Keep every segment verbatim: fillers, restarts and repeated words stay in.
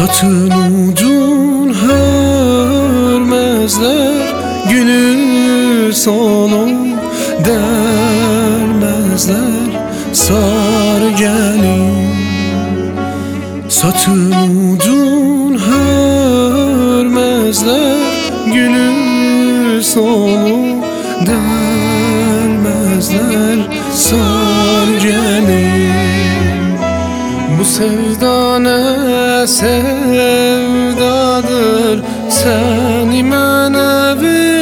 Satın ucun hörmezler, gülü sonu dermezler, sarı gelin. Satın ucun hörmezler, gülü sonu dermezler, sarı gelin. Bu sevda ne sevdadır, seni mənə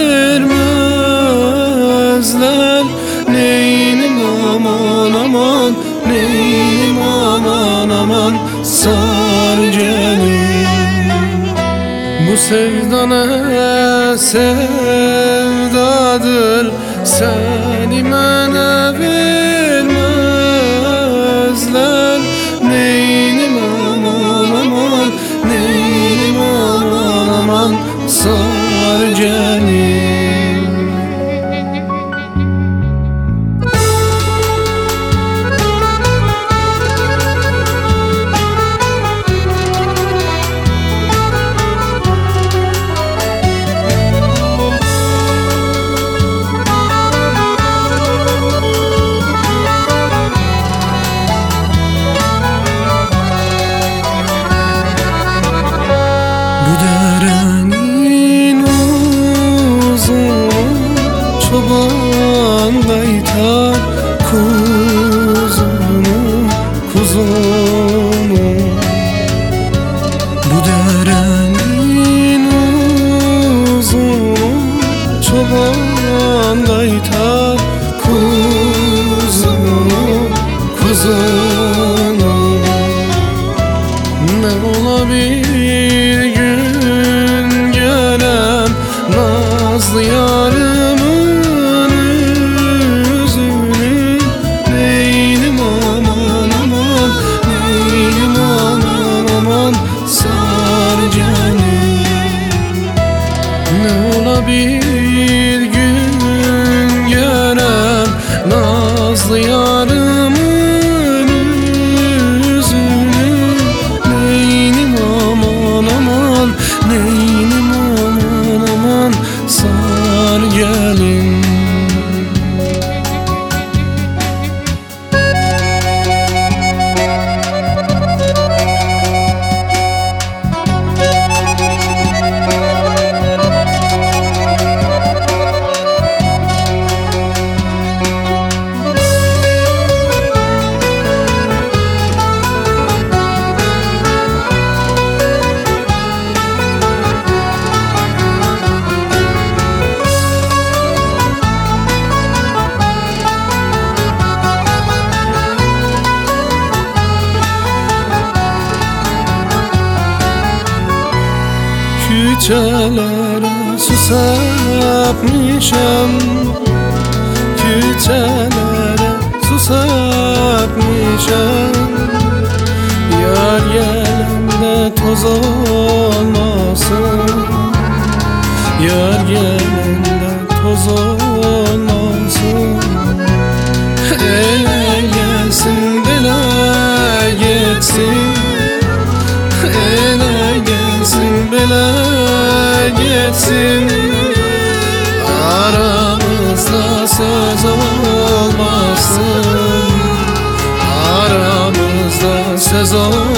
vermezler. Neynim aman aman, neynim aman aman, sar gelin. Bu sevda ne sevdadır, seni mənə vermezler. Neynim aman aman, neynim aman aman, sar gelin. Bu derenin uzun, çoban kaytar kuzunu, kuzunu. Bu derenin uzun, çoban kaytar kuzunu, kuzunu. Ne olabilir gün gelen nazlı yarımın yüzünü? Neynim aman aman, neynim aman aman, sar gelin. Ne olabilir gün gelen nazlı yarımın yüzünü? Neynim aman aman, neynim aman aman, sar gelin. Küçelere su sepmişem, küçelere su sepmişem. Yar gelende toz olmasın, yar gelende toz olmasın. Ele gelsin bela geçsin, ele gelsin bela geçsin. Aramızda söz olmasın, aramızda söz olmasın.